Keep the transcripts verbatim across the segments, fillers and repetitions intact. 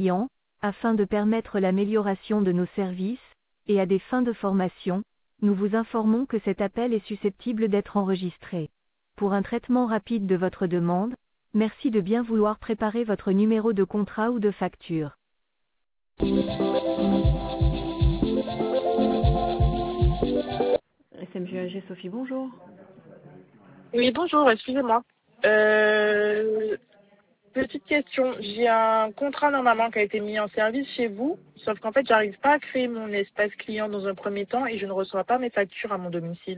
clients, afin de permettre l'amélioration de nos services, et à des fins de formation, nous vous informons que cet appel est susceptible d'être enregistré. Pour un traitement rapide de votre demande, merci de bien vouloir préparer votre numéro de contrat ou de facture. S M G A G, Sophie, bonjour. Oui, bonjour, excusez-moi. Euh, petite question, j'ai un contrat normalement qui a été mis en service chez vous, sauf qu'en fait, j'arrive pas à créer mon espace client dans un premier temps et je ne reçois pas mes factures à mon domicile.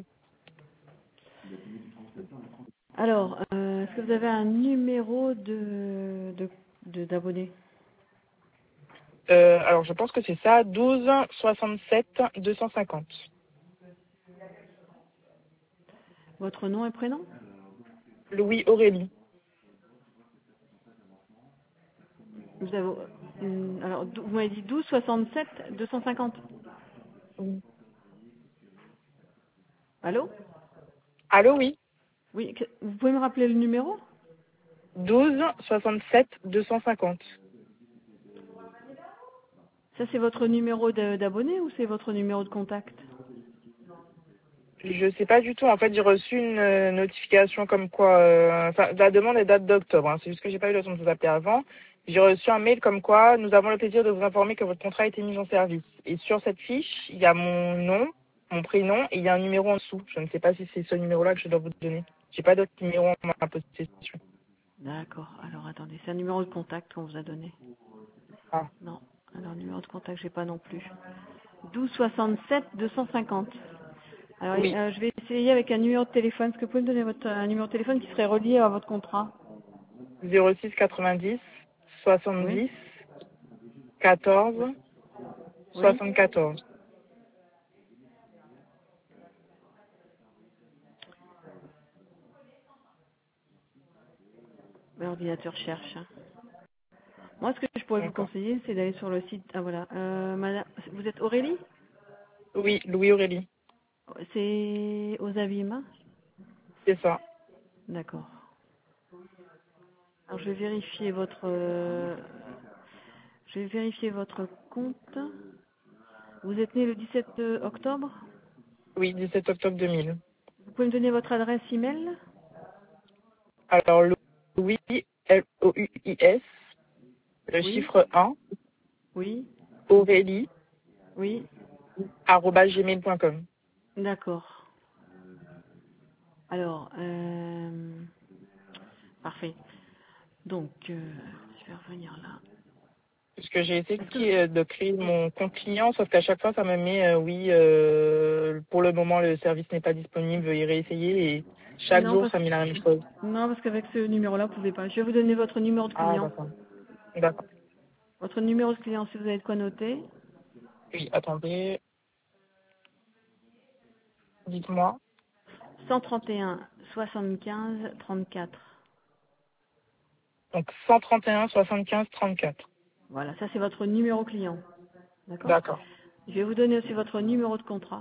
Alors, euh, est-ce que vous avez un numéro de de, de- d'abonné? Euh, alors, je pense que c'est ça, douze soixante-sept deux cent cinquante. Votre nom et prénom? Louis Aurélie. Vous avez, euh, alors, dou- vous m'avez dit douze soixante-sept deux cent cinquante. Allô? Allô, oui. Oui, que- vous pouvez me rappeler le numéro? douze soixante-sept deux cent cinquante. Ça, c'est votre numéro de- d'abonné ou c'est votre numéro de contact? Je sais pas du tout. En fait, j'ai reçu une euh, notification comme quoi... euh, Enfin, la demande est date d'octobre. Hein. C'est juste que j'ai pas eu le temps de vous appeler avant. J'ai reçu un mail comme quoi nous avons le plaisir de vous informer que votre contrat a été mis en service. Et sur cette fiche, il y a mon nom, mon prénom et il y a un numéro en dessous. Je ne sais pas si c'est ce numéro-là que je dois vous donner. J'ai pas d'autre numéro en ma possession. D'accord. Alors, attendez, c'est un numéro de contact qu'on vous a donné. Ah, Non. Alors, numéro de contact, j'ai pas non plus. douze soixante-sept deux cent cinquante. Alors, oui. euh, je vais essayer avec un numéro de téléphone. Est-ce que vous pouvez me donner votre, un numéro de téléphone qui serait relié à votre contrat? zéro six quatre-vingt-dix Oui. soixante-dix quatorze Oui. soixante-quatorze. L'ordinateur cherche. hein. Moi, ce que je pourrais vous D'accord. conseiller, c'est d'aller sur le site. Ah voilà. Euh, madame, vous êtes Aurélie? Oui, Louis Aurélie. C'est aux abîmes. hein C'est ça. D'accord. Alors, je vais vérifier votre. euh, je vais vérifier votre compte. Vous êtes né le dix-sept octobre? Oui, dix-sept octobre deux mille. Vous pouvez me donner votre adresse email? Alors, Louis, L O U I S, le Oui. chiffre un, Oui. Aurélie, Oui. arobase gmail point com. D'accord. Alors, euh, parfait. Donc, euh, je vais revenir là. Parce que j'ai essayé de Est-ce que créer, de créer mon compte client, sauf qu'à chaque fois, ça me met, euh, oui, euh, pour le moment, le service n'est pas disponible, veuillez réessayer, et chaque non jour, parce ça met la même chose. non parce qu'avec ce numéro-là, vous pouvez pas. Je vais vous donner votre numéro de Ah, client. d'accord. D'accord. Votre numéro de client, si vous avez de quoi noter. Oui, attendez, dites-moi. cent trente et un soixante-quinze trente-quatre. Donc, cent trente et un soixante-quinze trente-quatre. Voilà, ça c'est votre numéro client. D'accord? D'accord. Je vais vous donner aussi votre numéro de contrat.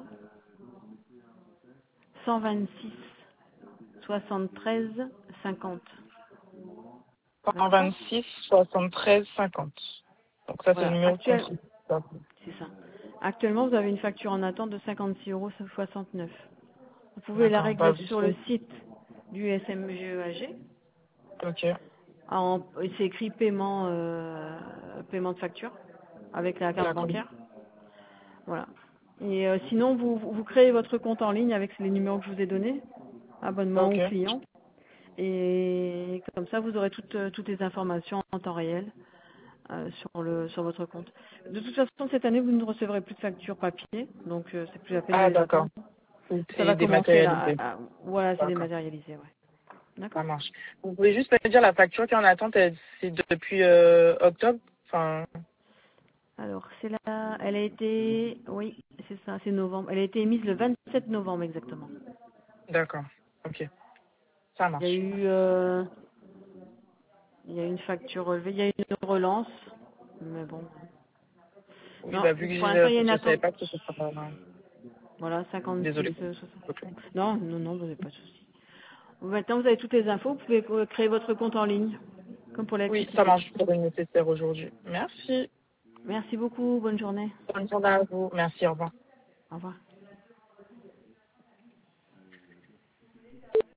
cent vingt-six soixante-treize cinquante. cent D'accord? vingt-six soixante-treize cinquante. Donc, ça, c'est le Voilà. numéro de Actuel, contrat. c'est ça. Actuellement, vous avez une facture en attente de cinquante-six euros soixante-neuf. Vous pouvez la D'accord. Bah, régler vous sur le site du S M G E A G. Ok. En, c'est écrit paiement, euh, paiement de facture avec la carte D'accord. bancaire. Voilà. Et euh, sinon, vous, vous créez votre compte en ligne avec les numéros que je vous ai donnés, abonnement Ok. ou client. Et comme ça, vous aurez toutes, euh, toutes les informations en temps réel euh, sur, le, sur votre compte. De toute façon, cette année, vous ne recevrez plus de facture papier, donc euh, c'est plus la peine de Ah, les d'accord. attendre. Ça C'est va commencer là. dématérialisé. à- à- voilà, c'est D'accord. dématérialisé, ouais. Ça D'accord. marche. Vous pouvez juste me dire la facture qui est en attente, elle- c'est depuis euh, octobre? Enfin, Alors, c'est là, elle a été, oui, c'est ça, c'est novembre. Elle a été émise le vingt-sept novembre exactement. d'accord. Ok. Ça Il y a marche. eu, euh, il y a eu une facture relevée, il y a eu une relance, mais bon. Oui, Non, bah, vu que pour l'instant, je il y a une je savais attente. pas que c'était pas... Voilà, cinquante-six, Désolé. euh, soixante. Ok. Non, non, non, vous n'avez pas de souci. Maintenant, vous avez toutes les infos, vous pouvez euh, créer votre compte en ligne. comme pour Oui, l'électricité. ça marche pour le nécessaire aujourd'hui. Merci. Merci beaucoup, bonne journée. Bonne journée à vous. Merci, au revoir. Au revoir.